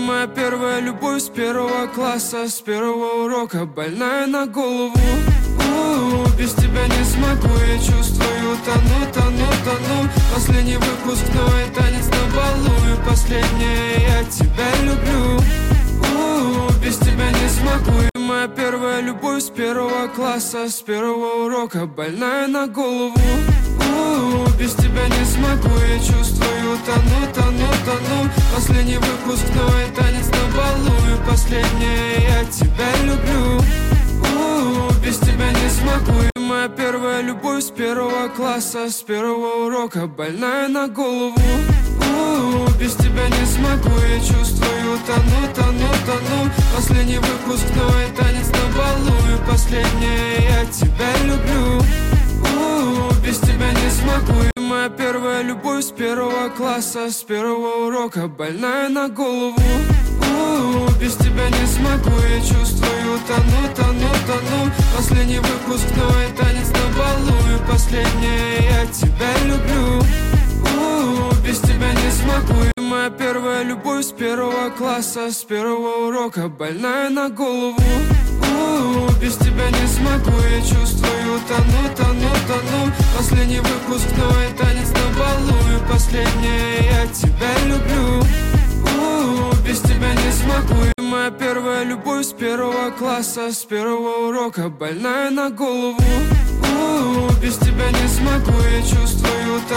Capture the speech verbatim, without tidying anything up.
моя первая любовь с первого класса, с первого урока, больная на голову. У-у-у, без тебя не смогу, я чувствую, тону, тону, тону. Последний выпускной танец на балу, и последнее, я тебя люблю. У-у-у, без тебя не смогу. Моя первая любовь с первого класса, с первого урока, больная на голову. У-у-у, без тебя не смогу, я чувствую, тону, тону, тону. Последний выпускной танец на балу, и последнее, я тебя люблю. У-у-у, без тебя не смогу. Моя первая любовь с первого класса, с первого урока, больная на голову. У-у-у, без тебя не смогу, я чувствую, тону, тону, тону. Последний выпускной танец на балу, и последнее, я тебя люблю. У-у-у, без тебя не смогу. Моя первая любовь с первого класса, с первого урока, больная на голову. У-у-у, без тебя не смогу, я чувствую, тону, тону, тону. Последний выпускной танец на балу, и последнее, я тебя люблю. У-у-у, без тебя не смогу. Моя первая любовь с первого класса, с первого урока, больная на голову. У-у-у, без тебя не смогу, я чувствую, тону, тону, тону. Последний выпускной танец на балу, и последнее, я тебя люблю. У-у-у, без тебя не смогу. Моя первая любовь с первого класса, с первого урока, больная на голову. У-у-у, без тебя не смогу, я чувствую,